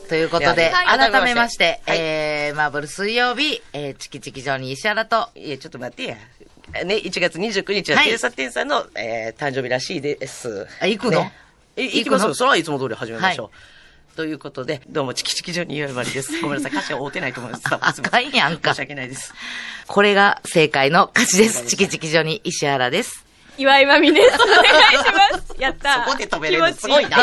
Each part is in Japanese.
ということで、 はい改めまして、 はいマーブル水曜日、チキチキジョニー石原と、 いや、ちょっと待ってや。ね、1月29日は、テイサテンさんの、誕生日らしいです。 あ、行くの、 ね、行きますよ。それはいつも通り始めましょう。ということで、どうも、チキチキジョニー岩井まりです。ごめんなさい、歌詞は合うてないと思います。 あかんやんか。 申し訳ないです。 これが正解の歌詞です。チキチキジョニー石原です。 岩井まみです。お願いします。やったー。 そこで止めれるのすごいな。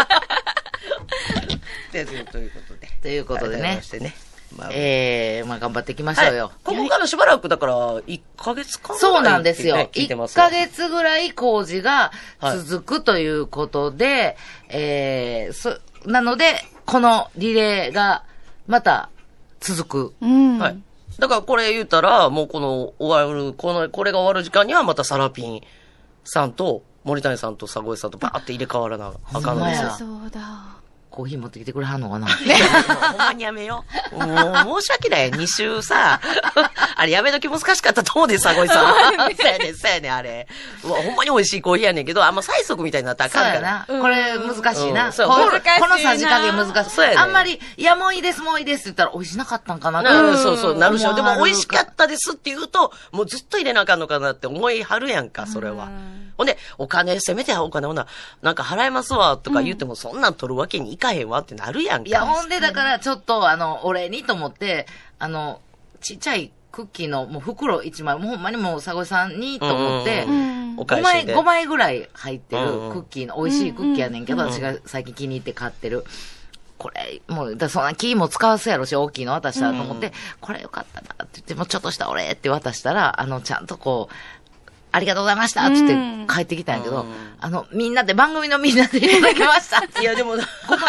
ということで。 ということでね。まあ頑張っていきましょうよ。 ここからしばらくだから、1ヶ月間ぐらい、 そうなんですよ。1ヶ月ぐらい工事が続くということで、なので、このリレーがまた続く。 はい。だからこれ言ったら、もうこの終わる、これが終わる時間にはまたサラピンさんと森谷さんと佐越さんとバーって入れ替わらなあかんのですよ。 そうだ。 コーヒー持ってきてくれはんのかなほんまにやめよう。もう申し訳ない。2週さ、あれやめとき難しかったと思うで、佐越さん。そうやねん、あれ。ほんまに美味しいコーヒーやねんけど、あんま催促みたいになったらあかんから。 そうやな。これ難しいな。このさじ加減難しい。 そうやねん。 あんまり、いやもういいですって言ったら美味しなかったんかなそう、なるしょ。でも美味しかったですって言うと、もうずっと入れなあかんのかなって思いはるやんか、それは。ほんで、せめてお金なんか払えますわ、とか言っても、そんなん取るわけにいかへんわってなるやんか。 いや、ほんでだからちょっと、お礼にと思って、ちっちゃいクッキーのもう袋1枚、もうほんまにもう佐越さんにと思って、5枚ぐらい入ってるクッキーの、美味しいクッキーやねんけど、私が最近気に入って買ってる。これ、もう、そんなキーも使わすやろし、大きいの渡したらと思って、これよかったなって言って、もうちょっとしたお礼って渡したら、ちゃんとこう、ありがとうございましたって言って帰ってきたんやけど、番組のみんなでいただきました。 いや、でも、5枚。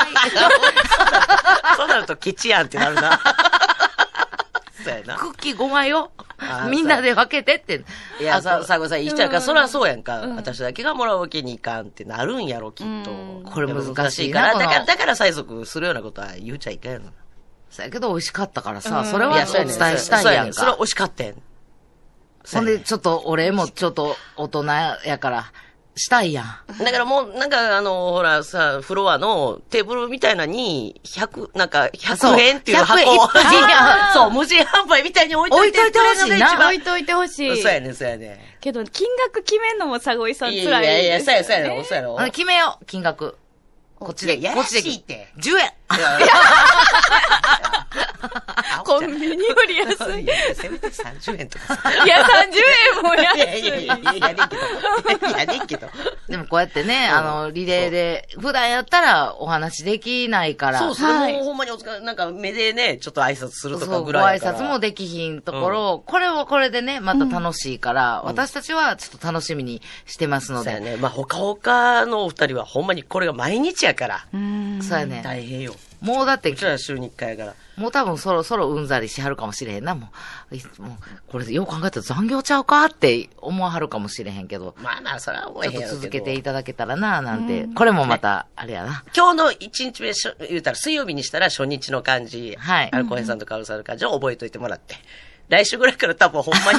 そうなるとケチやんってなるな。そうやな。 クッキー5枚をみんなで分けてって。 いや、佐越さん、一緒やから、そらそうやんか。私だけがもらうわけにいかんってなるんやろ、きっと。 これ難しいから。 だから催促するようなことは言うちゃいかんやろ。 そうやけど美味しかったからさ、それはお伝えしたいやんか。 それは美味しかったやん。 ほんで、ちょっと、俺もちょっと大人やから、したいやん。 だからもう、なんかほらさ、フロアのテーブルみたいなに、100円っていう箱を。そう、無人販売みたいに置いといてほしいな。 置いといてほしい。 そうやね。 けど、金額決めんのも佐越さん辛い。 いや、そうやろ。 決めよう、金額。こっちで。 やらしいって。 10円。 コンビニより安い。 せめて30円とかさ。 いや、30円も安い。 やねんけど。 でもこうやってね、リレーで、普段やったらお話できないから。 そう、それもほんまになんか目でね、ちょっと挨拶するとかぐらい。 ご挨拶もできひんところ、これはこれでね、また楽しいから、私たちはちょっと楽しみにしてますので。 そうやね。まあ、他のお二人はほんまにこれが毎日やから。 そうやね。 大変よ。 もうだって、 うちら週に1回やから。 もう多分そろそろうんざりしはるかもしれへんな。もうこれよく考えたら残業ちゃうかって思わはるかもしれへんけど。 まあ、それは思えへんやろけど。 ちょっと続けていただけたらな、なんて。これもまた、あれやな。 今日の1日目、言うたら水曜日にしたら初日の漢字。 はい。 小平さんとカオルさんの漢字を覚えといてもらって。来週ぐらいから多分ほんまに。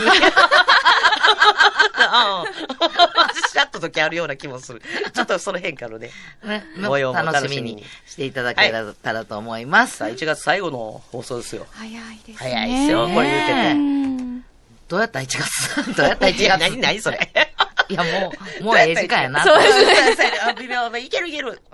シャッと時あるような気もする。ちょっとその変化のね。模様も楽しみにしていただけたらと思います。 さあ、1月最後の放送ですよ。 早いですね。 早いですよ、これ言うてて。 どうやった 1 月どうやった1月何それ。 いや、もうええ時間やな。 そうですね。微妙。いける。いける。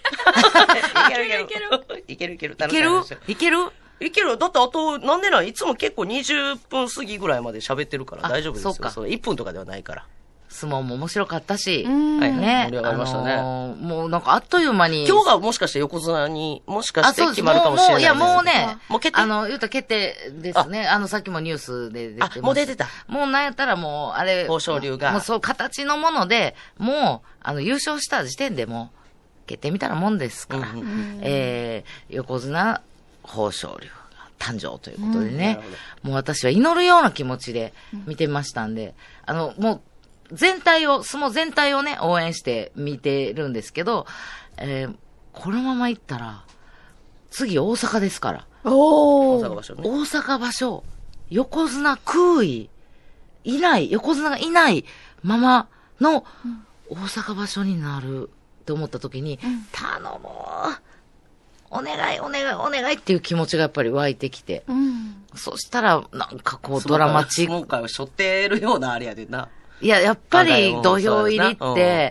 いける。だってあと、なんでないつも結構20分過ぎぐらいまで喋ってるから大丈夫ですよ。そう1分とかではないから。 相撲も面白かったし。 ね。盛り上がりましたね。 もうなんかあっという間に。 今日がもしかして横綱に、もしかして決まるかもしれない。 いや、もうね。 もう決定。 言うた決定ですね。さっきもニュースで出てます。 もう出てた。 もうなんやったらもう、あれ。 豊昇龍が。 もうそう、形のもので、もう、優勝した時点でもう、決定みたいなもんですから。横綱、豊昇龍。誕生ということでね、もう私は祈るような気持ちで見てましたんで、もう相撲全体をね、応援して見てるんですけど、このまま行ったら、次大阪ですから。 大阪場所ね。 大阪場所、横綱空位、横綱がいないままの大阪場所になるって思った時に、頼もう。 お願いっていう気持ちがやっぱり湧いてきて。そしたら、なんかこうドラマチック。 今回は背負ってるようなあれやでな。 いや、やっぱり土俵入りって、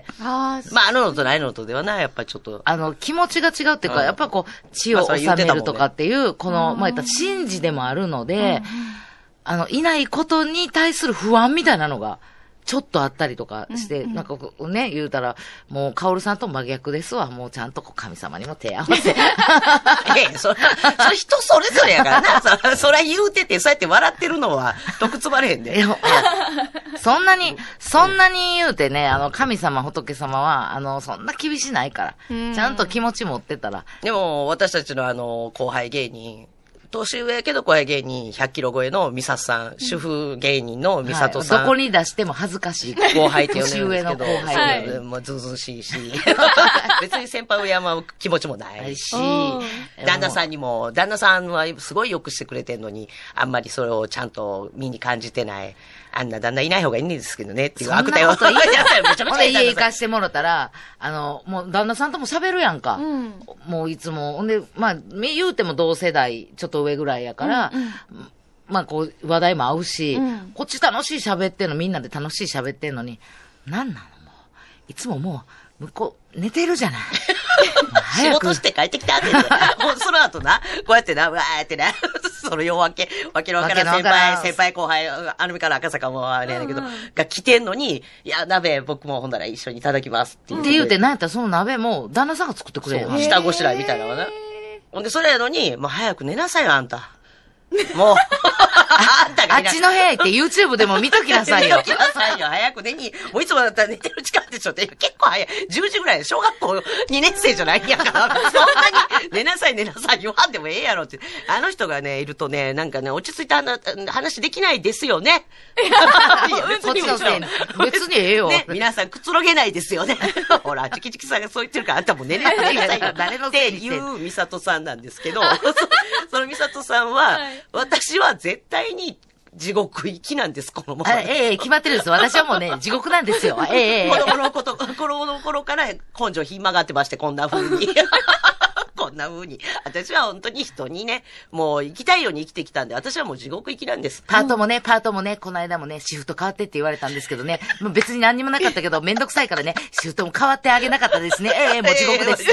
まあ、あるのとないのとではな、やっぱりちょっと。 気持ちが違うっていうか、やっぱこう、血を収めるとかっていう、この、まあ、言ったら神事でもあるので、いないことに対する不安みたいなのが、ちょっとあったりとかして、なんかね、言うたら、もう、カオルさんと真逆ですわ。もうちゃんと神様にも手合わせ。 それ人それぞれやからな。それ言うてて、そうやって笑ってるのは、得つばれへんで。 そんなに言うてね、神様、仏様は、そんな厳しないから。ちゃんと気持ち持ってたら。 でも、私たちの後輩芸人、年上やけど後輩芸人100キロ超えのミサさん、主婦芸人のミサトさん。 どこに出しても恥ずかしい。 後輩って呼んでるんですけど。 年上の後輩。 もうずうずうしいし。別に先輩を敬う気持ちもないし、旦那さんはすごいよくしてくれてんのに、あんまりそれをちゃんと身に感じてない。あんな旦那いない方がいいんですけどねっていう悪態を。めちゃめちゃ家行かしてもらったら、もう旦那さんとも喋るやんか。もういつも。ほんで、まあ、言うても同世代、ちょっと上ぐらいやから、まあこう、話題も合うし、こっち楽しい喋ってんの、みんなで楽しい喋ってんのに、なんなのもう、いつももう、向こう、寝てるじゃない。 仕事して帰ってきたって言って。もうその後な、こうやってな、うわーってな、そのわけのわからん先輩後輩、から赤坂もあれやねんけど、が来てんのに、いや、鍋僕もほんなら一緒にいただきますって言うて、なんやったらその鍋も旦那さんが作ってくれるの。下ごしらえみたいなのな。ほんで、それやのに、もう早く寝なさいよ、あんた。もう。 あっちの部屋行って YouTube でも見ときなさいよ。 見ときなさいよ。早く寝に。もういつもだったら寝てる時間でしょって。結構早い。10時ぐらい。小学校2年生じゃないんやから。そんなに寝なさい言わんでもええやろって。あの人がね、いるとね、なんかね、落ち着いた話できないですよね。 いや、別にええよ。 ね、皆さんくつろげないですよね。ほら、チキチキさんがそう言ってるから、あんたも寝なさいよ。誰のっていうミサトさんなんですけど、そのミサトさんは、私は絶対に地獄行きなんです、このまま。 決まってるんです。私はもうね、地獄なんですよ。子供の頃から根性ひん曲がってまして、こんな風に。こんな風に。私は本当に人にね、もう生きたいように生きてきたんで、私はもう地獄行きなんです。 パートもね、この間もね、シフト変わってって言われたんですけどね、もう別に何にもなかったけど、めんどくさいからね、シフトも変わってあげなかったですね。もう地獄です。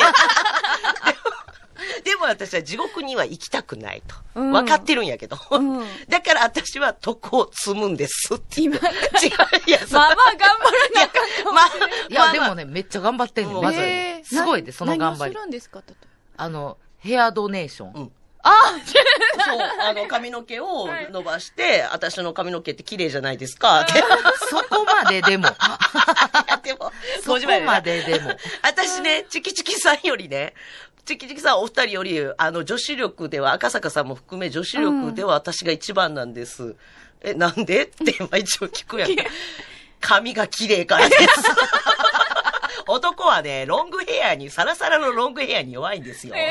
でも私は地獄には行きたくないと。分かってるんやけど。だから私は徳を積むんですって言って。違う。いや、 まあ頑張らなかった。 いや、でもね、めっちゃ頑張ってんの。まず。すごいで、その頑張り。 何をするんですか、 ヘアドネーション。 そう、髪の毛を伸ばして、私の髪の毛って綺麗じゃないですかって。 そこまででも。 でも、 そこまででも。 私ね、チキチキさんよりね、チキチキさんお二人より、女子力では、赤坂さんも含め女子力では私が一番なんです。なんでって一応聞くやん。髪が綺麗からです。男はね、サラサラのロングヘアに弱いんですよ。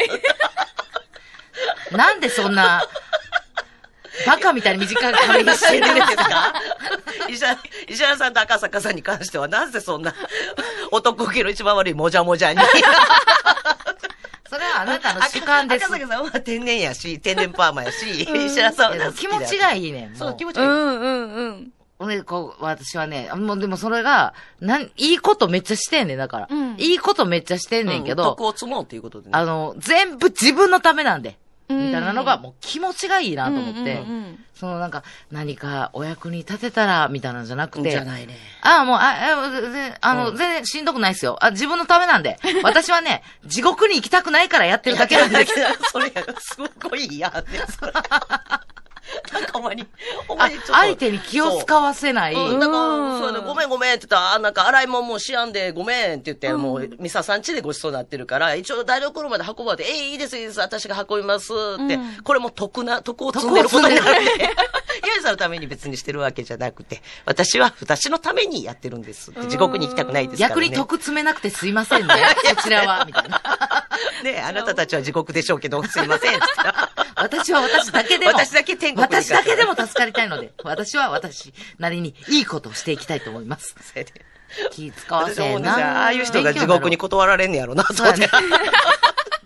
なんでそんな、バカみたいに短い髪にしてるんですか？ 石原さんと赤坂さんに関しては、なぜそんな、男気の一番悪いもじゃもじゃに。 それはあなたの主観です。 赤坂さんは天然やし、天然パーマやし、石原さんは気持ちがいいねん。 そう、気持ちがいい。 私はね、もうでもそれが、いいことめっちゃしてんねん、だから。いいことめっちゃしてんねんけど。 徳を積もうっていうことでね。 全部自分のためなんで。みたいなのがもう気持ちがいいなと思って。何かお役に立てたら、みたいなんじゃなくて。 じゃないね。 全然しんどくないですよ。自分のためなんで。私はね、地獄に行きたくないからやってるだけなんです。 それ、すごい嫌で、それ。なんかほんまに相手に気を使わせない。 だから、そうだ、ごめんって言ったら、なんか洗い物もうしやんで、ごめんって言って、もう、ミサさん家でごちそうになってるから、一応台所まで運ばれて、いいです、私が運びますって、これも徳を積んでることになるんで、ユイさんのために別にしてるわけじゃなくて、私は私のためにやってるんです。地獄に行きたくないですからね。 逆に徳詰めなくてすいませんね。こちらは、みたいな。 ねあなたたちは地獄でしょうけど、すいません。 私は私だけでも。 私だけ天国に。 私だけでも助かりたいので、私は私なりにいいことをしていきたいと思います。気使わせな。 ああいう人が地獄に断られんねやろな、そうね。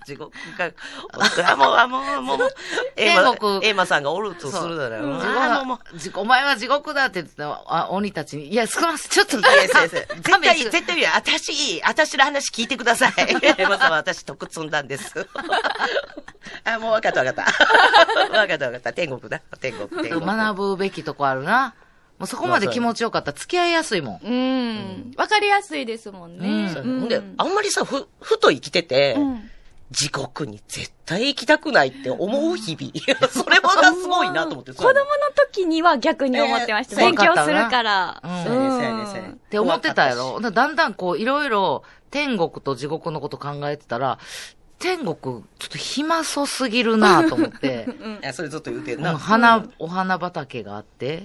地獄か。もう、エーマさんがおるとするだろ。 お前は地獄だって言ってた鬼たちに、いや、すくます、ちょっと。 絶対、私の話聞いてください。エーマさんは私得積んだんです。もう分かった。分かった。天国だ。天国。 学ぶべきとこあるな。もうそこまで気持ちよかったら付き合いやすいもん。 わかりやすいですもんね。 ほんで、あんまりさ、ふと生きてて、地獄に絶対行きたくないって思う日々。それもすごいなと思って。 子供の時には逆に思ってました。勉強するから。 って思ってたやろ。だんだんこう、いろいろ天国と地獄のこと考えてたら、天国、ちょっと暇そうすぎるなと思って。 いや、それずっと言うてんな。 お花畑があって、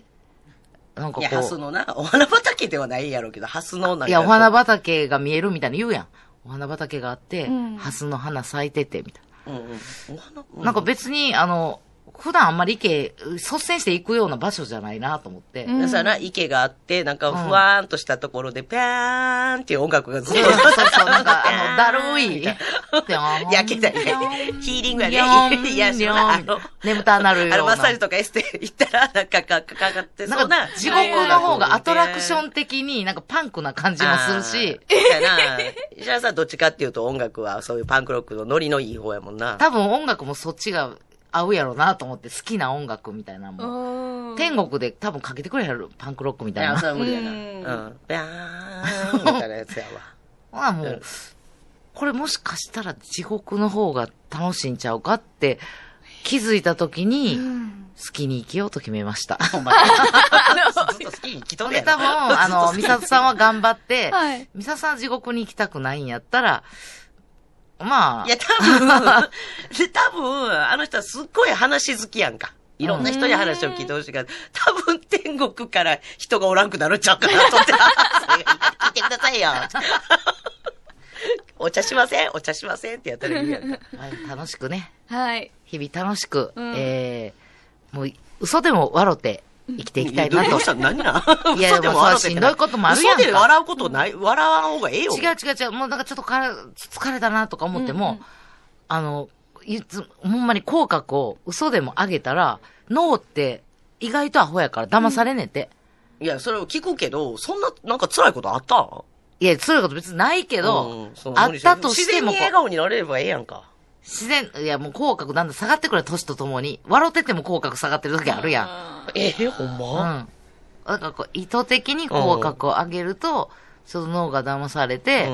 なんかこう。 いや、ハスのな、お花畑ではないやろうけど、ハスのなんか。 いや、お花畑が見えるみたいに言うやん。お花畑があって、ハスの花咲いてて、みたいな。なんか別に、普段あんまり率先して行くような場所じゃないなと思って。 だからな、池があって、なんかふわーんとしたところで、ぴゃーんっていう音楽がずっと。 そう、なんか、だるい。 焼けたり、ヒーリングやね。いや、 眠たなるような。 マッサージとかエステ行ったら、なんかかかってそうな。 地獄の方がアトラクション的になんかパンクな感じもするし。 じゃあさ、どっちかっていうと音楽はそういうパンクロックのノリのいい方やもんな。 多分音楽もそっちが、合うやろなと思って好きな音楽みたいなもん。天国で多分かけてくれやるパンクロックみたいな。 いや、それは無理やな。ビャーンみたいなやつやわ。もう、これもしかしたら地獄の方が楽しいんちゃうかって気づいた時に、好きに生きようと決めました。 お前。ずっと好きに生きとるやん。 多分、ミサトさんは頑張って、ミサさんは地獄に行きたくないんやったら、まあ。 いや、多分、あの人はすっごい話好きやんか。いろんな人に話を聞いてほしいから、多分天国から人がおらんくなるんちゃうかなと思って。聞いてくださいよ。お茶しませんってやったらいいやんか。 楽しくね。 はい。 日々楽しく、もう、嘘でも笑って生きていきたいなと。 どうした何ないや、でもしんどいこともあるやんか。 嘘で笑うことない、笑わん方がええよ。 違う。もうなんかちょっと疲れたなとか思っても、ほんまに口角を嘘でも上げたら、脳って意外とアホやから騙されねて。 いや、それを聞くけど、そんな、なんか辛いことあった？ いや、辛いこと別にないけど、あったとしても。 自然に笑顔になれればええやんか。 いやもう口角だんだん下がってくる年とともに、笑ってても口角下がってる時あるやん。 ほんま？ だからこう、意図的に口角を上げると、その脳が騙されて、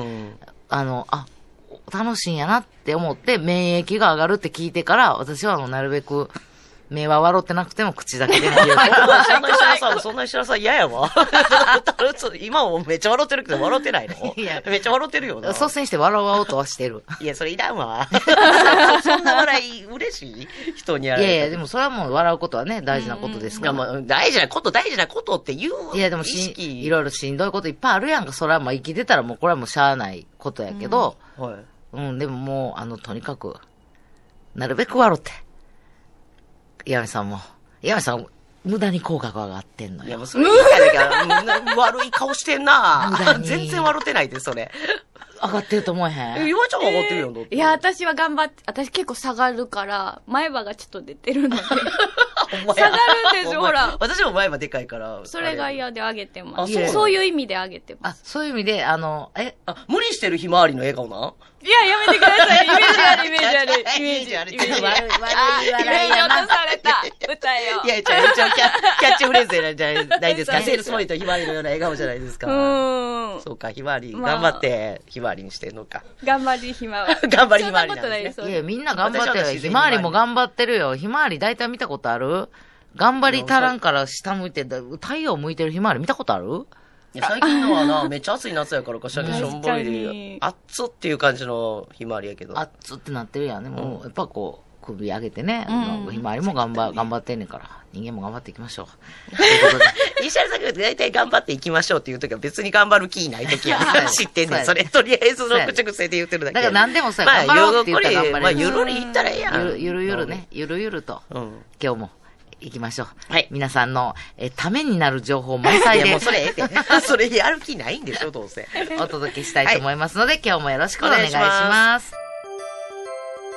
楽しいんやなって思って、免疫が上がるって聞いてから、私はなるべく、目は笑ってなくても口だけでも言う。 そんな石原さん嫌やわ。今もめっちゃ笑ってるけど笑ってないの？いや。めっちゃ笑ってるよな。 率先して笑おうとはしてる。 いや、それいらんわ。そんな笑い嬉しい人にやる。 いや、でもそれはもう笑うことはね、大事なことですから。 いや、もう大事なことって言う。 いや、でもいろいろしんどいこといっぱいあるやんか。それはまあ生きてたらもうこれはもうしゃあないことやけど、でももう、とにかく、なるべく笑って。岩見さん、無駄に口角上がってんのよ。 いや、もうそれいいから、悪い顔してんな。全然笑ってないで、それ。 上がってると思えへん？ 岩ちゃんは上がってるよ、 いや、私は頑張って、私結構下がるから、前歯がちょっと出てるので。下がるんですよ、ほら。 私も前歯でかいから。 それが嫌で上げてます。そういう意味で上げてます。 そういう意味で、 無理してるひまわりの笑顔な？ いや、やめてください。イメージ悪い。イメージ悪い。 イメージ落とされた。歌よ。 いや、一応キャッチフレーズじゃないですか。セールスモーリーとひまわりのような笑顔じゃないですか。そうか、ひまわり、頑張ってひまわりにしてんのか。 頑張りひまわり。 頑張りひまわりなんですね。 いや、みんな頑張ってるよ。ひまわりも頑張ってるよ。ひまわり大体見たことある？頑張り足らんから下向いて、太陽向いてるひまわり見たことある？ いや、最近のはな、めっちゃ暑い夏やからかしらけしょんぼりで、暑っていう感じのひまわりやけど。 暑ってなってるやんね。もう、やっぱこう、首上げてね、ひまわりも頑張ってんねんから、人間も頑張っていきましょう。ということで。 石原さんが大体頑張っていきましょうっていう時は別に頑張る気ない時や知ってんねん。それ、とりあえずの口癖で言ってるだけ。 だから何でもさ、頑張ろうって言ったら頑張れる。 まあ、ゆるり言ったらええやん。 ゆるゆるね。ゆるゆると。今日も。行きましょう。 はい。 皆さんの、ためになる情報満載で。 いや、もうそれええって。それやる気ないんでしょ、どうせ。 お届けしたいと思いますので、今日もよろしくお願いします。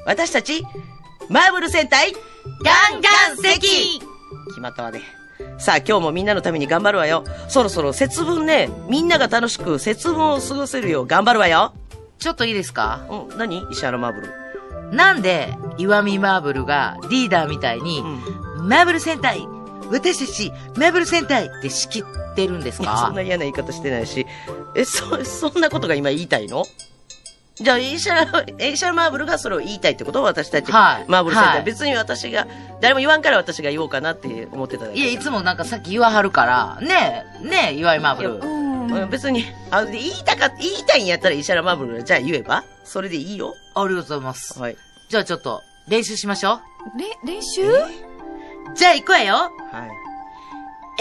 私たち、マーブル戦隊、 ガンガン石決まったわね。さあ今日もみんなのために頑張るわよ。そろそろ節分ね、みんなが楽しく節分を過ごせるよう頑張るわよ。 ちょっといいですか？ 何？石原マーブル。 なんで、岩見マーブルがリーダーみたいに、マーブル戦隊、私たち、マーブル戦隊って仕切ってるんですか？ そんな嫌な言い方してないし。そんなことが今言いたいの？じゃあ、石原マーブルがそれを言いたいってこと？私たち。 はい。 マーブル戦隊。 はい、 別に私が、誰も言わんから私が言おうかなって思ってただけ。 いや、いつもなんかさっき言わはるから、ねえ、岩井マーブル。 別に、言いたいんやったら石原マーブルがじゃあ言えばそれでいいよ。 ありがとうございます。 はい。 じゃあちょっと、練習しましょう。 練習？ じゃあ行くわよ。 はい。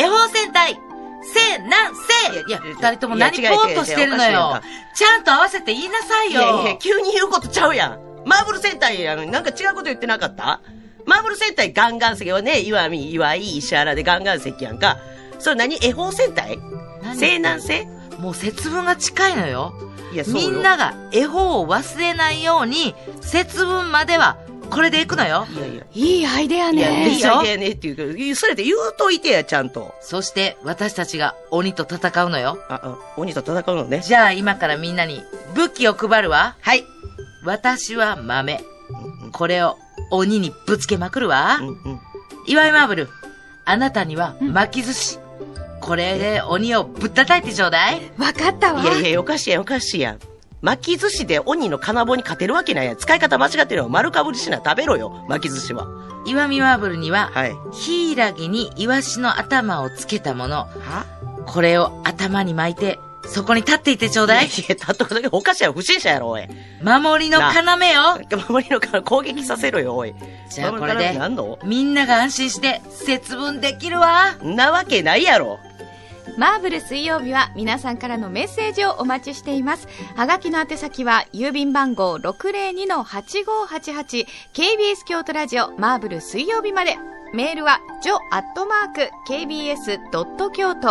恵方戦隊、せなんせいや、二人とも何ぽーっとしてるのよ。ちゃんと合わせて言いなさいよ。 いや、急に言うことちゃうやん。マーブル戦隊やのになんか違うこと言ってなかった？マーブル戦隊ガンガン石はね、岩井、石原でガンガン石やんか。それ何？恵方戦隊？西南西？ もう節分が近いのよ。 いや、そうよ。 みんなが恵方を忘れないように、節分まではこれで行くのよ。 いいアイデアね。 いいアイデアねっていうか、それで言うといてや、ちゃんと。 そして私たちが鬼と戦うのよ。 鬼と戦うのね。 じゃあ今からみんなに武器を配るわ。 はい。 私は豆。これを鬼にぶつけまくるわ。岩井マーブル、あなたには巻き寿司。これで鬼をぶったたいてちょうだい。 わかったわ。 いや、おかしいやん。巻き寿司で鬼の金棒に勝てるわけないやん。使い方間違ってるよ。丸かぶりしな食べろよ、巻き寿司は。 岩見マーブルには、 はい。 ヒイラギにイワシの頭をつけたもの。これを頭に巻いて、そこに立っていてちょうだい。 立っとくだけおかしいやろ、不審者やろ、おい。 守りの要よ。 守りの要、攻撃させろよ、おい。 じゃあこれで、みんなが安心して節分できるわ。 なわけないやろ。 マーブル水曜日は皆さんからのメッセージをお待ちしています。はがきの宛先は郵便番号 602-8588 KBS 京都ラジオマーブル水曜日まで。メールは jo@kbs.kyoto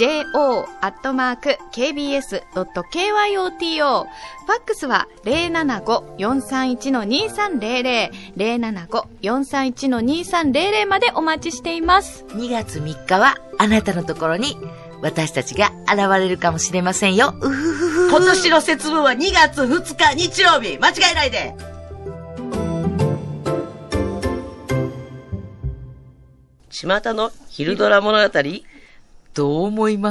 jo@kbs.kyoto ファックスは 075-431-2300 075-431-2300 までお待ちしています。 2月3日はあなたのところに私たちが現れるかもしれませんよ。 今年の節分は2月2日日曜日。間違いないで。巷の昼ドラ物語、 どう思います？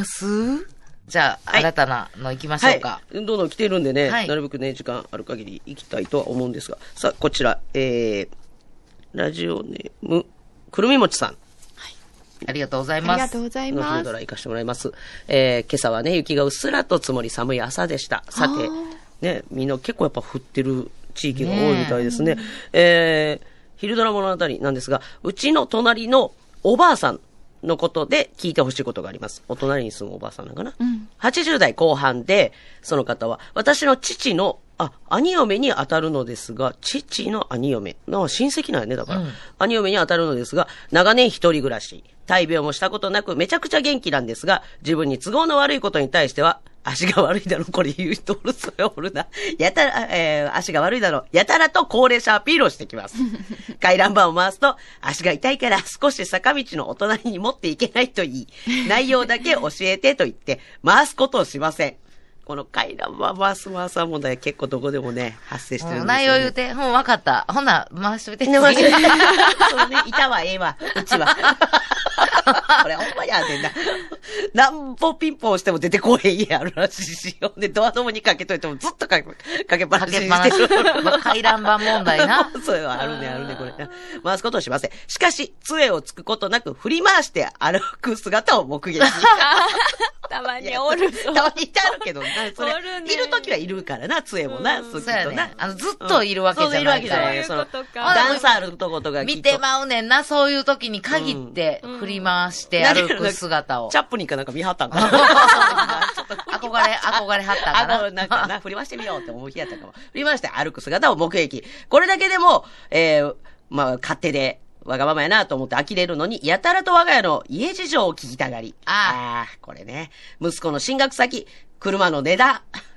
じゃあ、新たなの行きましょうか。 どんどん来てるんでね、なるべくね、時間ある限り行きたいとは思うんですが。さあ、こちら、ラジオネーム、くるみもちさん。 ありがとうございます。ありがとうございます。 昼ドラ行かせてもらいます。今朝はね、雪がうっすらと積もり寒い朝でした。さて、ね、みんな結構やっぱ降ってる地域が多いみたいですね。昼ドラ物語なんですが、うちの隣のおばあさんのことで聞いてほしいことがあります。お隣に住むおばあさんなのかな、80代後半で、その方は、私の父の、兄嫁に当たるのですが、父の兄嫁。親戚なんやね、だから。兄嫁に当たるのですが、長年一人暮らし。大病もしたことなく、めちゃくちゃ元気なんですが、自分に都合の悪いことに対しては、足が悪いだろ、これ言う人おる、それおるな。足が悪いだろ、やたらと高齢者アピールをしてきます。回覧板を回すと、足が痛いから少し坂道のお隣に持っていけないと言い、内容だけ教えてと言って、回すことをしません。この回覧板回す問題結構どこでもね、発生してるんですよ、ね。 内容言うて、わかった。ほな、回しといて。 そうね、いたわ、ええわ、うちは。これほんまやねんな。何本ピンポンしても出てこへん家あるらしいしよ。で、ドアノブにかけといてもずっとかけっぱなしにしてる。 回覧板問題な。 そういうのあるね、これ。回すことをしません。しかし、杖をつくことなく振り回して歩く姿を目撃。 たまにおるぞ。 たまにいてあるけどな、それ。いるときはいるからな、杖もな、 そうやね。ずっといるわけじゃない。 そういるわけじゃない。ダンサーのとことか見てまうねんな、そういうときに限って振り回して歩く姿を。 チャップリンかなんか見張ったんかな。 憧れはったかな。 なんかな、振り回してみようって思う日やったかも。振り回して歩く姿を目撃。これだけでも、勝手で、わがままやなと思って呆れるのに、やたらと我が家の家事情を聞きたがり。これね。息子の進学先、車の値段、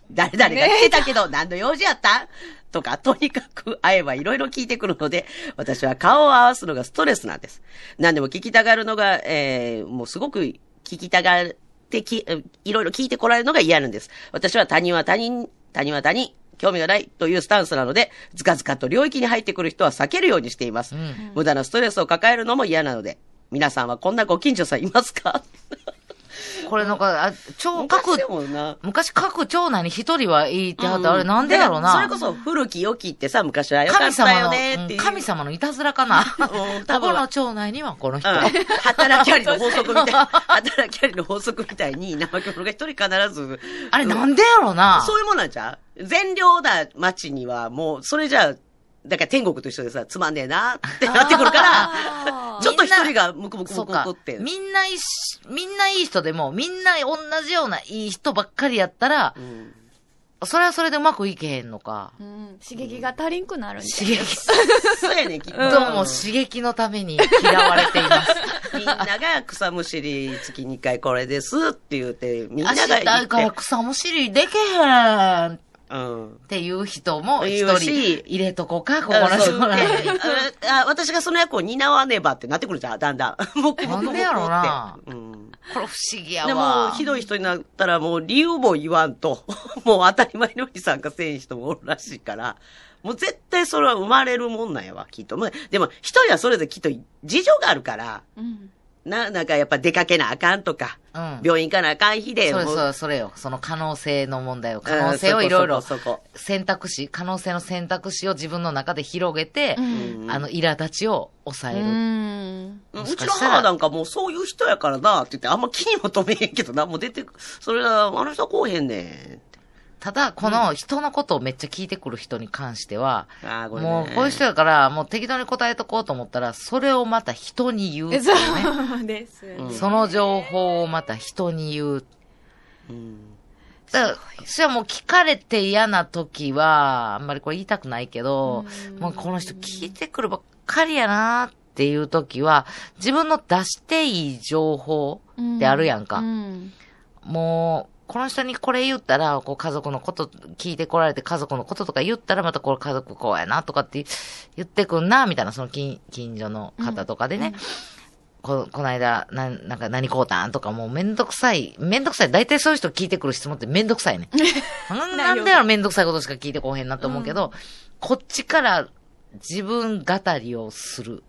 誰々が来てたけど、何の用事やったとか、とにかく会えばいろいろ聞いてくるので、私は顔を合わすのがストレスなんです。何でも聞きたがるのが、もうすごく聞きたがっていろいろ聞いてこられるのが嫌なんです。私は他人は他人、興味がないというスタンスなので、ずかずかと領域に入ってくる人は避けるようにしています。無駄なストレスを抱えるのも嫌なので、皆さんはこんなご近所さんいますか？ これなんか、昔各町内に一人はいてはった。あれなんでやろうな。 それこそ古き良きってさ、昔はよかったよねっていう。 神様のいたずらかな。ここの町内にはこの人。 働きありの法則みたいに、生き物が一人必ず。 あれなんでやろうな。 そういうもんなんちゃう？善良な町にはもう、それじゃあ、だから天国と一緒でさ、つまんねえなってなってくるから、ちょっと一人がムクムクって。 みんないい人でも、みんな同じようないい人ばっかりやったら、それはそれでうまくいけへんのか。 刺激が足りんくなるん刺激。 そうやね、きっと。 どうも刺激のために嫌われています。 みんなが草むしり月2回これですって言って、みんなが言って。 だから草むしりでけへん。っていう人も一人入れとこうか、ここの人らに。 私がその役を担わねばってなってくるじゃん、だんだん。 なんでやろうな。これ不思議やわ。 でも、ひどい人になったらもう理由も言わんと、もう当たり前のように参加せん人もおるらしいから、もう絶対それは生まれるもんなんやわ、きっと。でも、一人はそれぞれきっと事情があるから、なんかやっぱ出かけなあかんとか、病院行かなあかん日で。 それよ。その可能性の問題を、可能性をいろいろ可能性の選択肢を自分の中で広げて、苛立ちを抑える。 うちの母なんかもうそういう人やからな、って言ってあんま気にも留めへんけどな、もう出てく、それはあの人はこうへんねん。 ただ、この人のことをめっちゃ聞いてくる人に関しては、もうこういう人やから、もう適当に答えとこうと思ったら、それをまた人に言うっていうね。 そうですね。 その情報をまた人に言う。だから、それはもう聞かれて嫌な時は、あんまりこれ言いたくないけど、もうこの人聞いてくるばっかりやなっていう時は、自分の出していい情報ってあるやんか。もう、この人にこれ言ったら、こう家族のこと聞いてこられて家族のこととか言ったらまたこれ家族こうやなとかって言ってくんな、みたいなその近所の方とかでね。この間、なんか何こうたんとかもうめんどくさい。大体そういう人聞いてくる質問ってめんどくさいね。なんでやろめんどくさいことしか聞いてこへんなと思うけど、こっちから自分語りをする。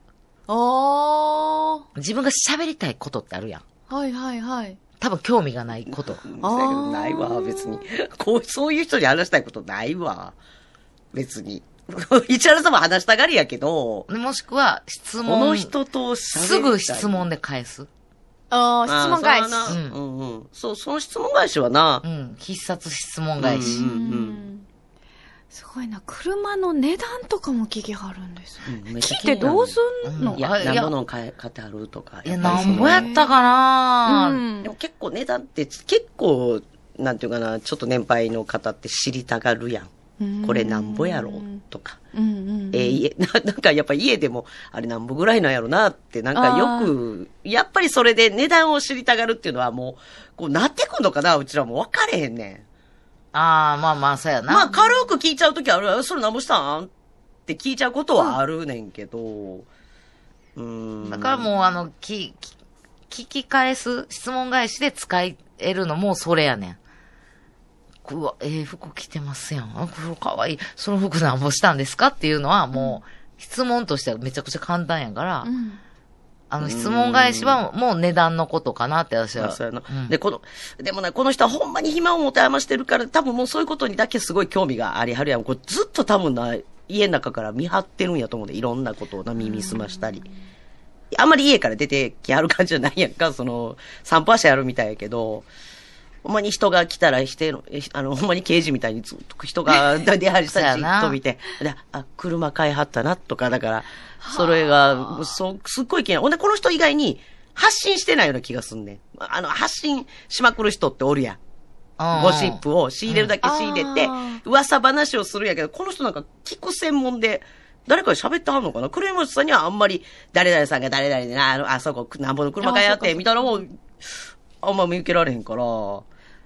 自分が喋りたいことってあるやん。 はいはいはい。 多分興味がないこと。 ないわ、別に。そういう人に話したいことないわ。別に。一原さんも話したがりやけど。 もしくは、質問。 この人とすぐ質問で返す。 質問返し。 その質問返しはな。 必殺質問返し。 すごいな。車の値段とかも聞きはるんです。聞いてどうすんの？ 何ぼの買ってあるとか。 何ぼやったかなでも結構値段って結構、なんていうかな、ちょっと年配の方って知りたがるやん。これ何ぼやろとか。なんかやっぱ家でも、あれ何ぼぐらいなんやろなって、なんかよく、やっぱりそれで値段を知りたがるっていうのはもう、こうなってくんのかな、うちらも分かれへんねん。 まあ、そうやな。 軽く聞いちゃうときある。それ何もしたんって聞いちゃうことはあるねんけど。 だからもう聞き返す、質問返しで使えるのもそれやねん。うわ、服着てますやん。かわいい。その服何ぼしたんですかっていうのはもう、質問としてはめちゃくちゃ簡単やから、質問返しはもう値段のことかなって私は。 そうやな。でもね、この人はほんまに暇を持て余してるから、多分もうそういうことにだけすごい興味がありはるやん。これずっと多分な、家の中から見張ってるんやと思うで、いろんなことを耳すましたり。あんまり家から出てきはる感じじゃないやんか、散歩足やるみたいやけど、ほんまに人が来たらほんまに刑事みたいにずっと人が出入りしたらじっと見て、車買いはったなとか、だから、それが、すっごい気になる。ほんで、この人以外に発信してないような気がすんねん。発信しまくる人っておるやん。ゴシップを仕入れるだけ仕入れて、噂話をするやけど、この人なんか聞く専門で、誰かで喋ってはんのかな？クレームさんにはあんまり、誰々さんが誰々でな、そこ、なんぼの車買いあって、みたいなのも、あんま見受けられへんから、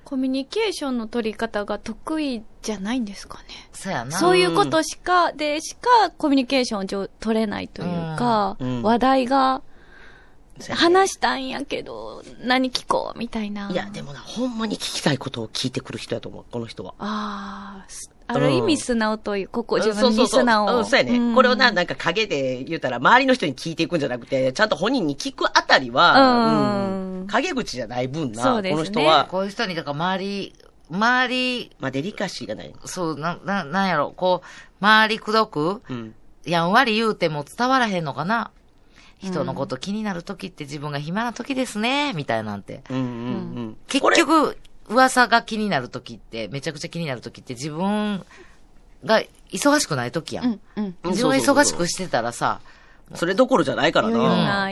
コミュニケーションの取り方が得意じゃないんですかね。 そうやな。 そういうことしかコミュニケーションを取れないというか、話題が、話したんやけど、何聞こうみたいな。 いや、でもな、ほんまに聞きたいことを聞いてくる人やと思う、この人は。 ある意味素直という、ここ自分に素直を。 そうやね。これをなんか影で言うたら、周りの人に聞いていくんじゃなくて、ちゃんと本人に聞くあたりは、陰口じゃない分な、この人は。 こういう人に、だから周り、 まあ、デリカシーがない。 そう、なんやろ、こう、周りくどく、やんわり言うても伝わらへんのかな。人のこと気になるときって自分が暇なときですね、みたいなんて。結局、噂が気になるときって、めちゃくちゃ気になるときって自分が忙しくないときやん。自分が忙しくしてたらさ、 それどころじゃないからな。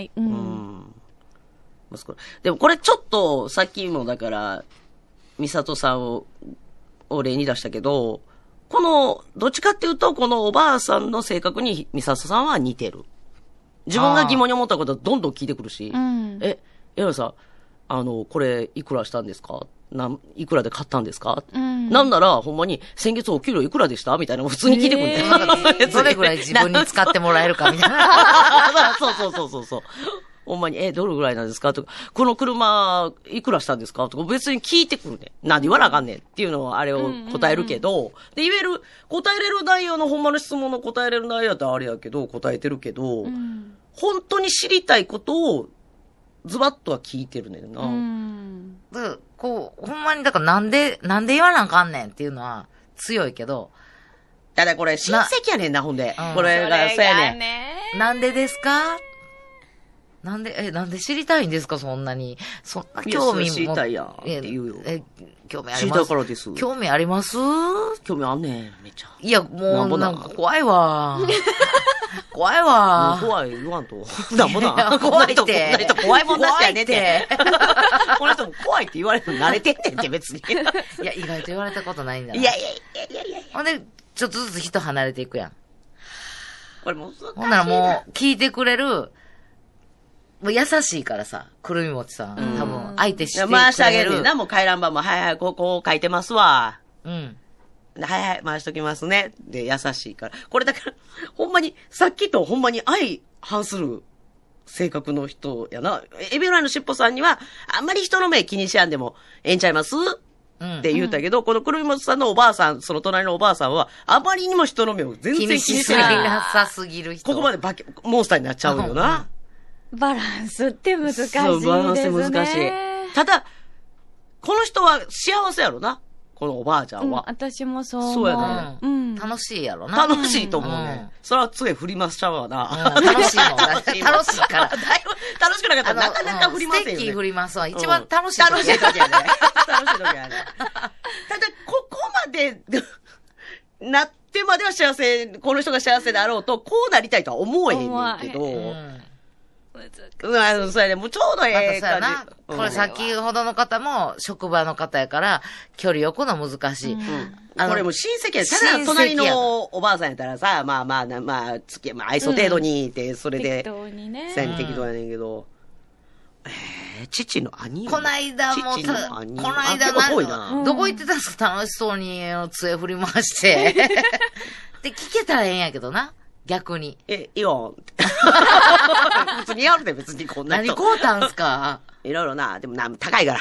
でもこれちょっと、さっきもだから、美里さんを例に出したけど、どっちかっていうと、このおばあさんの性格に美里さんは似てる。自分が疑問に思ったことはどんどん聞いてくるし、やるさん、これいくらしたんですか？いくらで買ったんですか？なんなら、ほんまに、先月お給料いくらでしたみたいなのを普通に聞いてくるんだよ。 どれぐらい自分に使ってもらえるかみたいな。 そう。ほんまに、どれぐらいなんですかとか、この車、いくらしたんですかとか、別に聞いてくるね。なんで言わなあかんねんっていうのを、あれを答えるけど、で、答えれる内容のほんまの質問の答えれる内容だったらあれやけど、答えてるけど、本当に知りたいことを、ズバッとは聞いてるねんな。 だからこう、ほんまに、だからなんで言わなあかんねんっていうのは強いけど。 ただこれ、親戚やねんな、ほんで。これが、そうやねん。なんでですか？なんで知りたいんですか、そんなに。そんな興味も。 知りたいやん。って言うよ。 興味あります。 知りたいからです。 興味あります？ 興味あんねん、めっちゃ。 いや、もう、なんか怖いわ。怖いわ。 怖い、言わんと。なんもな。 怖いって。 この人怖いもんなしやねって。この人も怖いって言われるの慣れてんねんって別に。 いや、意外と言われたことないんだな。 いや。 ほんで、ちょっとずつ人離れていくやん。 これもう、 ほんならもう、聞いてくれる、もう優しいからさ、くるみもちさん。多分、相手してくれる。 回してあげるねんな、もう回覧板も、はい、こう書いてますわ。はい、回しときますね。で、優しいから。これだから、ほんまに、さっきとほんまに相反する性格の人やな。エビフライのしっぽさんには、あんまり人の目気にしやんでも、ええんちゃいますって言うたけど、このくるみもちさんのおばあさん、その隣のおばあさんは、あまりにも人の目を全然気にしない。 なさすぎる人。 ここまでモンスターになっちゃうよな。 バランスって難しいですね。 そう、バランスって難しい。ただ、この人は幸せやろな。このおばあちゃんは。 私もそう思う。 そうやね。 楽しいやろな。 楽しいと思うね。それは杖振りますちゃうわな。 楽しいもん。楽しいから。 楽しくなかったらなかなか振りませんよね。 ステッキ振りますわ。一番楽しい時。 楽しい時やね。楽しい時やね。ただ、ここまで、なってまでは幸せ、この人が幸せであろうと、こうなりたいとは思えへんねんけど。そうやね。もうちょうどええ感じ。 これ先ほどの方も職場の方やから、距離を置くの難しい。 これも親戚や。ただ隣のおばあさんやったらさ、まあ、愛想程度にって、それで。 適当にね。 適当やねんけど。父の兄こないだも、こないだどこ行ってたんですか？楽しそうに杖振り回して。で、聞けたらええんやけどな。逆に。 いいよ。普通にやるで別にこんな人。 何買うたんすか？ いろいろな、でも高いから。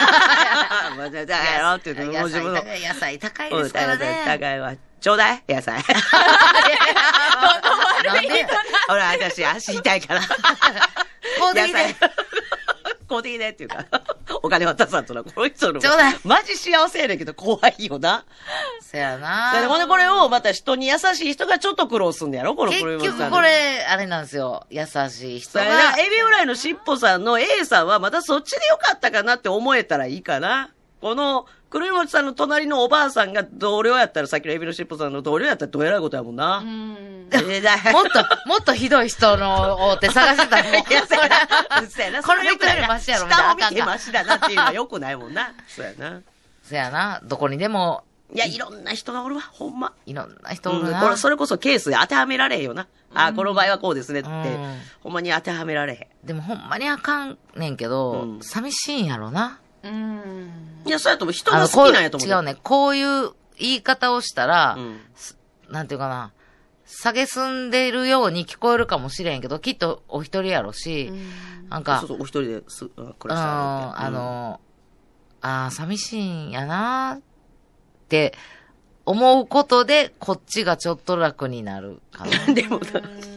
野菜高いですからね。 高いわ。ちょうだい野菜。 なんでほら、私足痛いから。 こうでいいね。 こうでいいねっていうか、お金渡さんとな、この人の。 ちょうだい。 マジ幸せやねんけど怖いよな。 そやな。 でもね、これをまた人に優しい人がちょっと苦労すんねやろこの結局これ、あれなんですよ。優しい人が。 エビフライのしっぽさんの A さんはまたそっちでよかったかなって思えたらいいかな。この、くるみもちさんの隣のおばあさんが同僚やったら、さっきのエビのしっぽさんの同僚やったらどうやらいことやもんな。 もっとひどい人の大手探してたらもん。 いや、そうやな。 この人よりマシやろ、みたいな。 下を見てマシだなっていうのは良くないもんな。そうやな。 そうやな。どこにでも。 いや、いろんな人がおるわ、ほんま。 いろんな人おるな。 それこそケースで当てはめられへんよな。この場合はこうですねって、ほんまに当てはめられへん。 でもほんまにあかんねんけど、寂しいんやろな。 いや、そうやと思う。人が好きなんやと思う。 違うね。こういう言い方をしたら、なんていうかな、下げすんでるように聞こえるかもしれんけど、きっとお一人やろし、なんか、 そう、お一人で暮らして寂しいんやなって思うことで、こっちがちょっと楽になるかな。 でも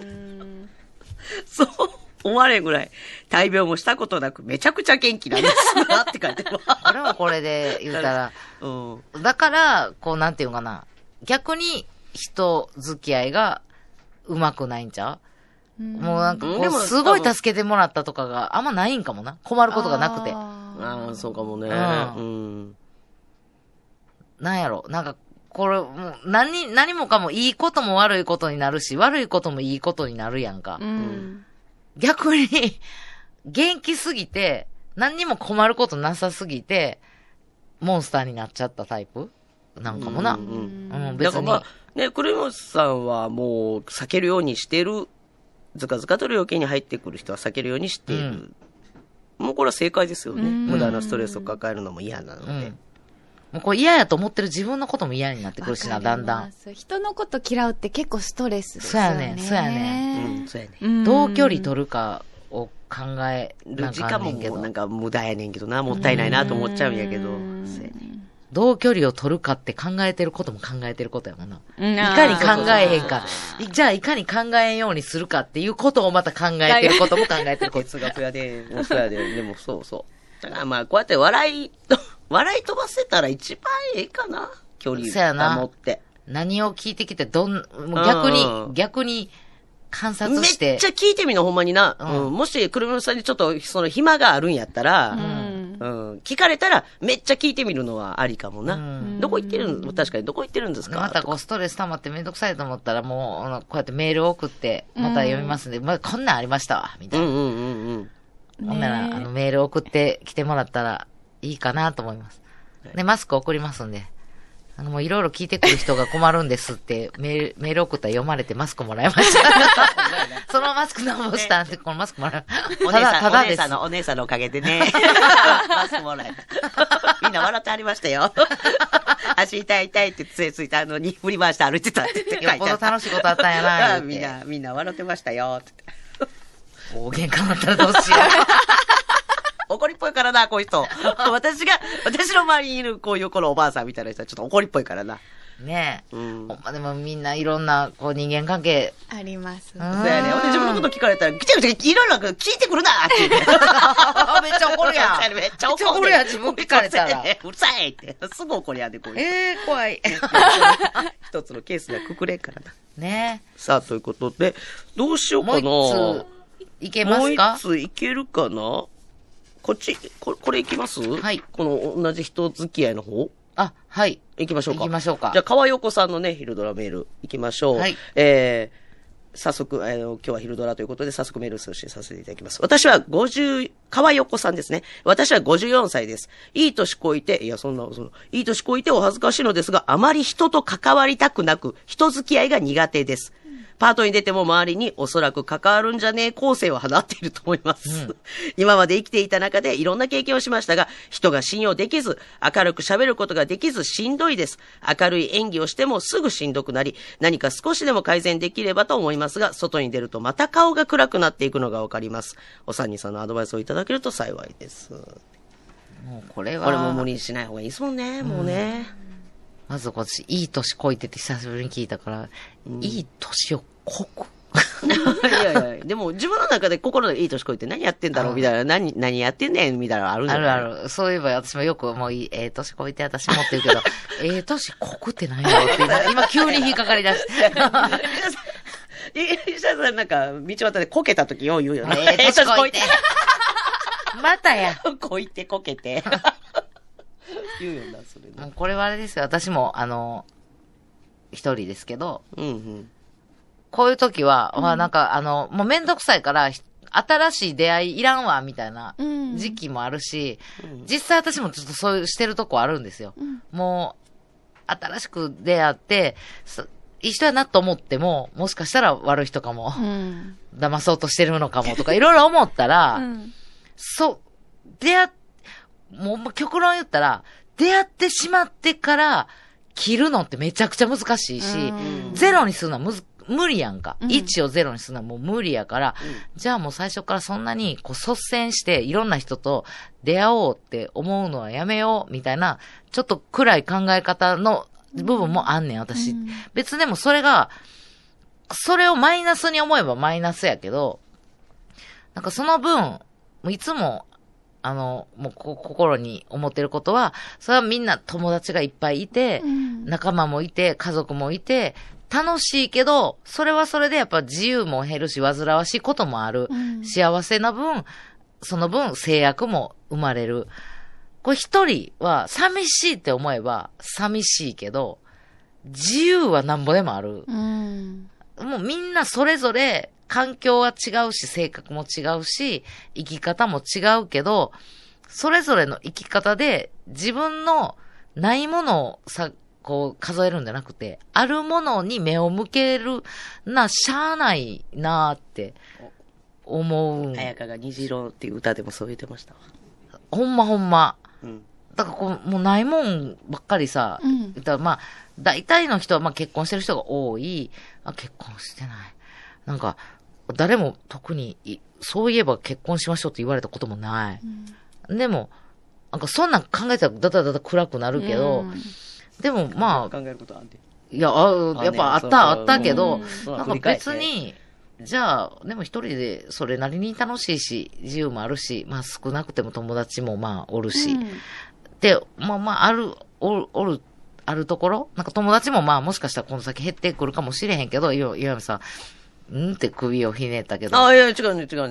そう思われんぐらい、大病もしたことなく、めちゃくちゃ元気なんですなって書いてるわ。 これはこれで言うたら、だから、こうなんていうかな、逆に人付き合いがうまくないんちゃう？もうなんかこう、すごい助けてもらったとかがあんまないんかもな。困ることがなくて。 ああ、そうかもね。 なんやろ。なんか、これ、もう何もかもいいことも悪いことになるし、悪いこともいいことになるやんか。逆に、元気すぎて、何にも困ることなさすぎて、モンスターになっちゃったタイプなんかもな。別に。 ね、栗本さんはもう避けるようにしてる。ずかずかと料金に入ってくる人は避けるようにしている。もうこれは正解ですよね。無駄なストレスを抱えるのも嫌なので。 もうこれ嫌やと思ってる自分のことも嫌になってくるしな、だんだん。 人のこと嫌うって結構ストレスですよね。 そうやね。そうやね。同距離取るかを考える時間もなんか無駄やねんけどな、もったいないなと思っちゃうんやけど。 同距離を取るかって考えてることも考えてることやもんな。いかに考えへんか。じゃあいかに考えんようにするかっていうことをまた考えてることも考えてること。 哲学やで、そうやで、でもそうそう。だからまあこうやって笑い飛ばせたら一番ええかな。距離を持って。 何を聞いてきて、もう逆に観察して。 めっちゃ聞いてみのほんまにな。もし、くるみさんにちょっとその暇があるんやったら、聞かれたら、めっちゃ聞いてみるのはありかもな。どこ行ってる確かにどこ行ってるんですか？ またこうストレス溜まってめんどくさいと思ったら、もう、こうやってメールを送って、また読みますんで、こんなんありましたわ、みたいな。ほんなら、メール送ってきてもらったらいいかなと思います。で、マスク送りますんで。もういろいろ聞いてくる人が困るんですってメール送ったら読まれてマスクもらいました。そのマスクなんぼしたんで、このマスクもらう。 お姉さんのおかげでね。マスクもらえた。みんな笑ってありましたよ。足痛いって杖ついたのに振り回して歩いてたって言ってよっぽど楽しいことあったんやな。 みんな笑ってましたよ。 大喧嘩になったらどうしよう。 怒りっぽいからな、こういう人。私の周りにいるこういうこのおばあさんみたいな人はちょっと怒りっぽいからな。 ねえ。ほんまでもみんないろんなこう人間関係。 あります。 そうやね。自分のこと聞かれたら、いろいろ聞いてくるなって言って。 めっちゃ怒るやん。 めっちゃ怒るやん、自分聞かれたら。 うるさいって。すぐ怒りやで、こういう。 怖い。 一つのケースではくくれんからな。 ねえ。 さあ、ということで、どうしようかな。 もう一ついけますか？ もう一ついけるかな。これいきます？ はい。この同じ人付き合いの方？ はい。 行きましょうか。 行きましょうか。 じゃあ、川横さんのね、昼ドラメール行きましょう。はい。早速、今日は昼ドラということで、早速メール送信させていただきます。川横さんですね。私は54歳です。いい年こいて、いいい年こいてお恥ずかしいのですが、あまり人と関わりたくなく、人付き合いが苦手です。パートに出ても周りにおそらく関わるんじゃねえ構成を放っていると思います。今まで生きていた中でいろんな経験をしましたが、人が信用できず、明るく喋ることができずしんどいです。明るい演技をしてもすぐしんどくなり、何か少しでも改善できればと思いますが、外に出るとまた顔が暗くなっていくのがわかります。お三人さんのアドバイスをいただけると幸いです。 もうこれも無理しない方がいいですもんね、もうね。 まず私、いい年こいてって久しぶりに聞いたから、いい年をこくいや、でも自分の中で心でいい年こいて何やってんだろうみたいな、何やってんねんみたいなのあるんじゃない？ ある。そういえば私もよくもう年こいて私持ってるけど、年こくって何やろって今急に引っかかり出して。 石田さんなんか道端でこけた時よう言うよね。 年こいて。またや。 こいてこけて。言うよな、それね。 これはあれですよ。私も、一人ですけど、こういう時は、なんか、もうめんどくさいから、新しい出会いいらんわ、みたいな時期もあるし、実際私もちょっとそういうしてるとこあるんですよ。もう、新しく出会って、一緒やなと思っても、もしかしたら悪い人かも、騙そうとしてるのかもとか、いろいろ思ったら、 もう極論言ったら、出会ってしまってから切るのってめちゃくちゃ難しいし、ゼロにするのは無理やんか。1をゼロにするのはもう無理やから、じゃあもう最初からそんなにこう率先していろんな人と出会おうって思うのはやめようみたいな、ちょっと暗い考え方の部分もあんねん、私。別でもそれをマイナスに思えばマイナスやけど、なんかその分、いつも、もう心に思ってることは、それはみんな友達がいっぱいいて、仲間もいて、家族もいて、楽しいけど、それはそれでやっぱ自由も減るし、煩わしいこともある。幸せな分、その分制約も生まれる。これ一人は寂しいって思えば寂しいけど、自由はなんぼでもある。もうみんなそれぞれ環境は違うし、性格も違うし、生き方も違うけど、それぞれの生き方で自分のないものをこう数えるんじゃなくて、あるものに目を向けるしゃあないなーって思う。 彩香が虹色っていう歌でもそう言ってましたわ。 ほんま。だからもうないもんばっかりさ、だから大体の人は結婚してる人が多い。結婚してない。なんか、誰も特に、そういえば結婚しましょうって言われたこともない。でも、なんかそんなん考えたらだだ暗くなるけど、でも考えることあんで。 いや、やっぱあったけど、なんか別に、じゃあ、でも一人でそれなりに楽しいし、自由もあるし、少なくても友達もおるし、で、あるところなんか友達ももしかしたらこの先減ってくるかもしれへんけど、岩見さん、って首をひねったけど。 いや、違うね。で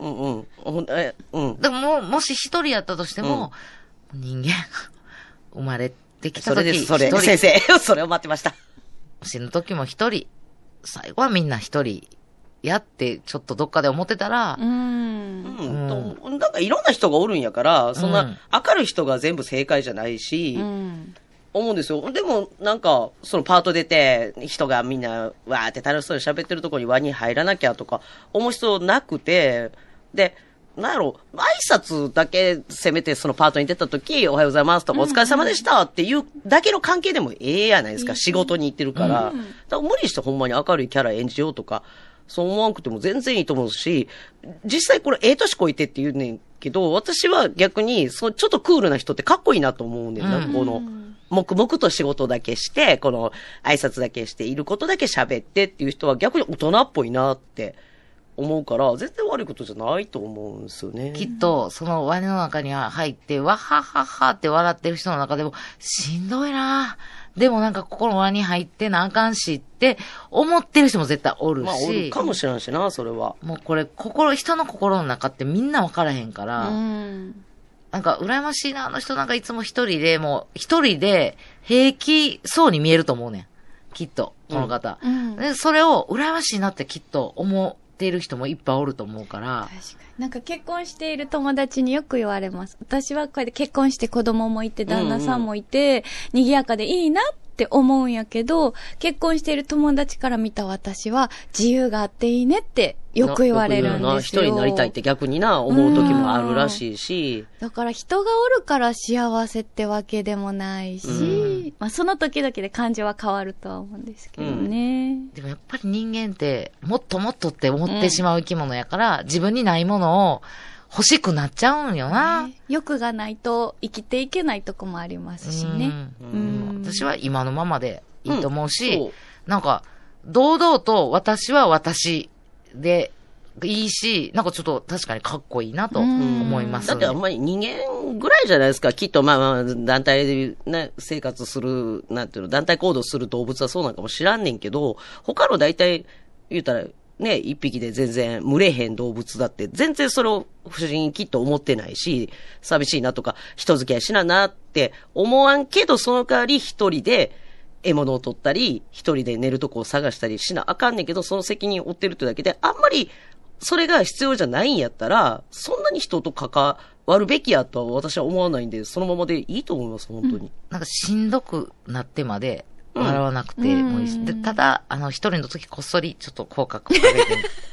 ももし一人やったとしても、人間、生まれてきた時、 先生、それを待ってました。 死ぬ時も一人、最後はみんな一人、やってちょっとどっかで思ってたら、 なんかいろんな人がおるんやから、そんな明るい人が全部正解じゃないし、思うんですよ。でもなんか、そのパート出て、人がみんなわーって楽しそうに喋ってるところに輪に入らなきゃとか思う必要なくて、で、なんやろ、挨拶だけせめてそのパートに出たとき、おはようございますとか、お疲れ様でしたっていうだけの関係でもええやないですか、仕事に行ってるから。だから無理してほんまに明るいキャラ演じようとか、そう思わなくても全然いいと思うし、実際これ年こいてって言うねんけど、私は逆に、ちょっとクールな人ってかっこいいなと思うねんな、この、黙々と仕事だけして、この挨拶だけして、いることだけ喋ってっていう人は逆に大人っぽいなって思うから、全然悪いことじゃないと思うんですよね。 きっと、その輪の中に入って、わはははって笑ってる人の中でも、しんどいなでもなんかここの輪に入ってなあかんしって思ってる人も絶対おるし。 おるかもしれんしな、それは。 もうこれ、人の心の中ってみんな分からへんから、なんか羨ましいな、あの人なんかいつも一人で平気そうに見えると思うねん。きっと、この方。でそれを羨ましいなってきっと思っている人もいっぱいおると思うから。 確かに。なんか結婚している友達によく言われます。私はこうやって結婚して子供もいて、旦那さんもいて、賑やかでいいなって思うんやけど、結婚している友達から見た私は自由があっていいねってよく言われるんですよ。 一人になりたいって逆に思う時もあるらしいし。 だから人がおるから幸せってわけでもないし、その時々で感情は変わるとは思うんですけどね。 でもやっぱり人間ってもっともっとって思ってしまう生き物やから、自分にないものを欲しくなっちゃうんよな。 欲がないと生きていけないとこもありますしね。 私は今のままでいいと思うし、なんか、堂々と私は私でいいし、なんかちょっと確かにかっこいいなと思います、 だってあんまり人間ぐらいじゃないですか。きっと団体でね、生活する、なんていうの、団体行動する動物はそうなんかも知らんねんけど、他の大体言うたら、ね、一匹で全然群れへん動物だって全然それを不思議にきっと思ってないし、寂しいなとか人付き合いしななって思わんけど、その代わり一人で獲物を取ったり、一人で寝るとこを探したりしなあかんねんけど、その責任を負ってるってだけで、あんまりそれが必要じゃないんやったら、そんなに人と関わるべきやとは私は思わないんで、そのままでいいと思います、本当に。 なんかしんどくなってまで、笑わなくてもいいし。で、ただ、一人の時こっそりちょっと口角を上げて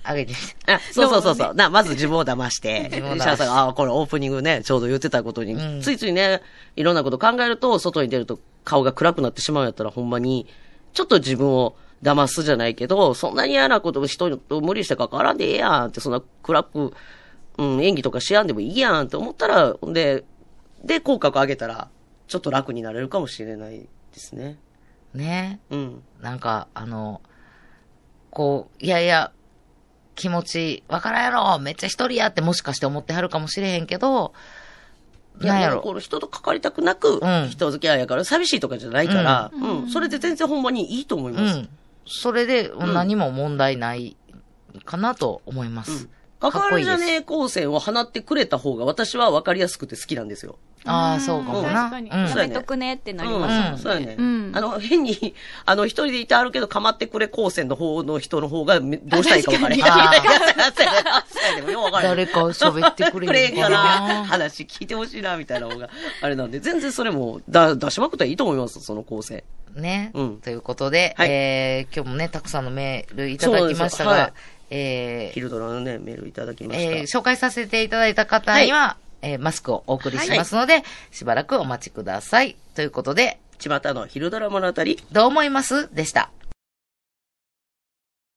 あげてみて。 そう。まず自分を騙して、シャアさんが、これオープニングね、ちょうど言ってたことに、ついついね、いろんなこと考えると、外に出ると顔が暗くなってしまうんやったら、ほんまに、ちょっと自分を騙すじゃないけど、そんなに嫌なこと人と無理して関わらんでええやんって、そんな暗く、演技とかしやんでもいいやんって思ったら、で、口角上げたら、ちょっと楽になれるかもしれないですね。 ね。なんか、いやいや、気持ち、わからんやろめっちゃ一人やってもしかして思ってはるかもしれへんけど、 なんやろ。この人と関わりたくなく、人付き合いやから寂しいとかじゃないから、それで全然ほんまにいいと思います。 それで何も問題ないかなと思います。 関わりじゃねえ光線を放ってくれた方が私は分かりやすくて好きなんですよ。 ああ、そうかもな。 確かに。やめとくねってなりますもんね。そうやね。変に、一人でいてあるけど、構ってくれ光線の方の人の方が、どうしたらいいか分からへん。 誰か喋ってくれへんかな。話聞いてほしいな、みたいな方が、あれなんで、全然それも、出しまくったらいいと思います、その光線。 ね。ということで、今日もね、たくさんのメールいただきましたが、 ヒルドラのね、メールいただきました。 紹介させていただいた方には、マスクをお送りしますので、しばらくお待ちください。ということで、 巷のヒルドラ物語、 どう思いますでした。